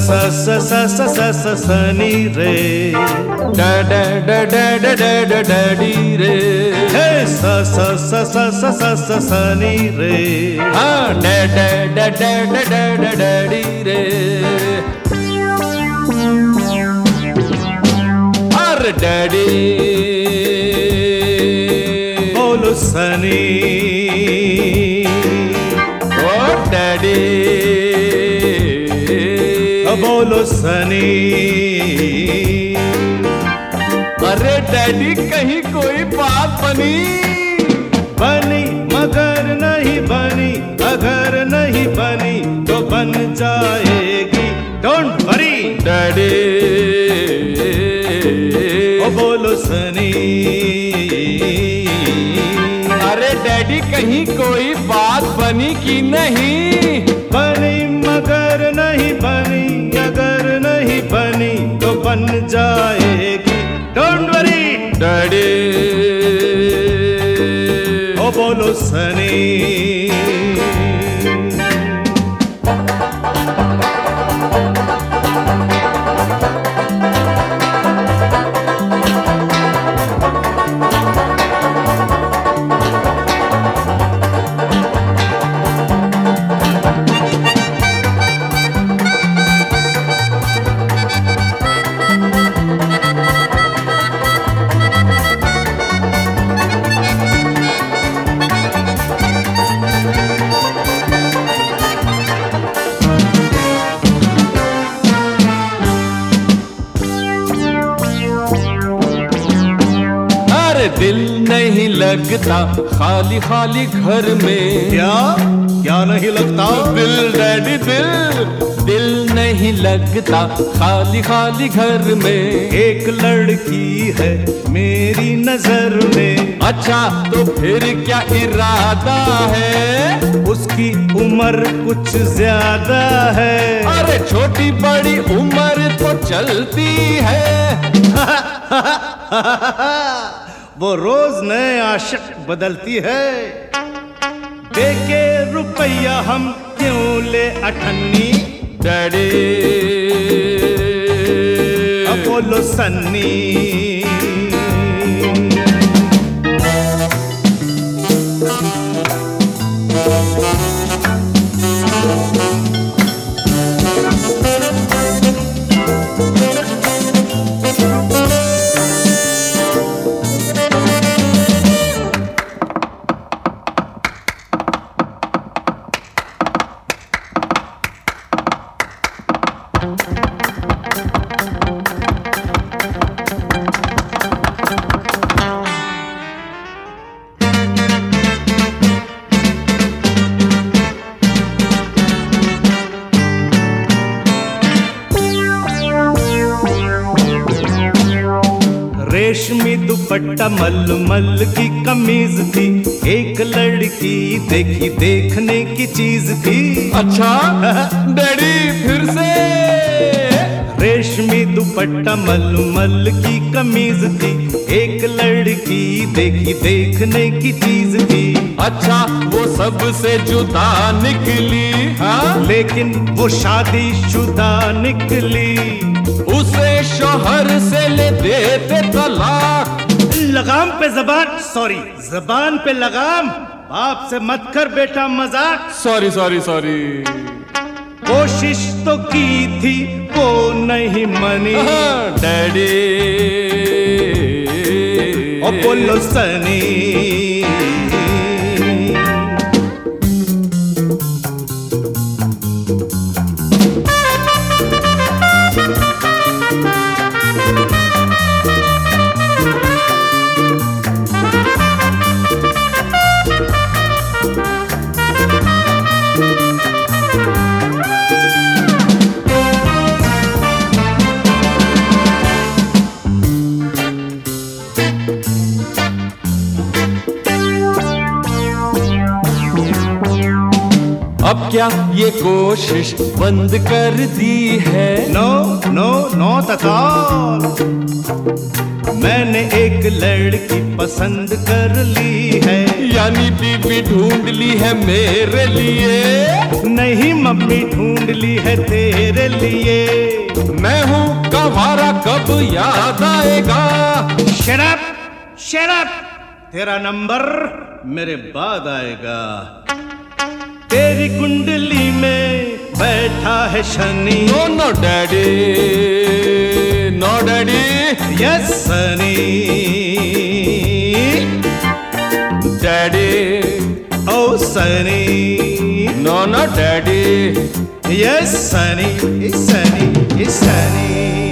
सनी रे, डैडी रे, सनी रे, हाँ डैडी रे, अरे डैडी बोलो सनी, ओ डैडी बोलो सनी। अरे डैडी कहीं कोई बात बनी मगर नहीं बनी, अगर नहीं बनी तो बन जाएगी, डोंट वरी डैडी, ओ बोलो सनी। अरे डैडी कहीं कोई बात बनी कि नहीं? बनी मगर नहीं बनी, अगर नहीं बनी तो बन जाएगी, डोंट वरी डैडी, ओ बोलो सनी। दिल नहीं लगता खाली खाली घर में। क्या नहीं लगता? दिल डैडी दिल नहीं लगता खाली खाली घर में। एक लड़की है मेरी नजर में। अच्छा तो फिर क्या इरादा है? उसकी उम्र कुछ ज्यादा है। अरे छोटी बड़ी उम्र तो चलती है। वो रोज नए आशिक बदलती है। देके रुपया हम क्यों ले अठन्नी? डैडी बोलो सन्नी। रेशमी दुपट्टा मलमल की कमीज थी। एक लड़की देखी देखने की चीज थी। अच्छा डैडी फिर से। रेशमी दुपट्टा मलमल की कमीज थी। एक लड़की देखी देखने की चीज थी। अच्छा वो सबसे जुदा निकली। हाँ लेकिन वो शादीशुदा निकली। उसे शोहर से ले देते तलाक। लगाम पे जबान, सॉरी जबान पे लगाम। बाप से मत कर बेटा मजाक। Sorry sorry sorry. कोशिश तो की थी वो नहीं मनी। डैडी ओ बोलो सनी। अब क्या ये कोशिश बंद कर दी है? No no not at all. मैंने एक लड़की पसंद कर ली है। यानी बीवी ढूंढ ली है मेरे लिए। नहीं मम्मी ढूंढ ली है तेरे लिए। मैं हूँ कंवारा कब याद आएगा। शट अप, शट अप, तेरा नंबर मेरे बाद आएगा। तेरी कुंडली में बैठा है Shani. No no daddy, no daddy. Yes Sunny, daddy. Oh Sunny, no no daddy. Yes Sunny, Sunny, Sunny.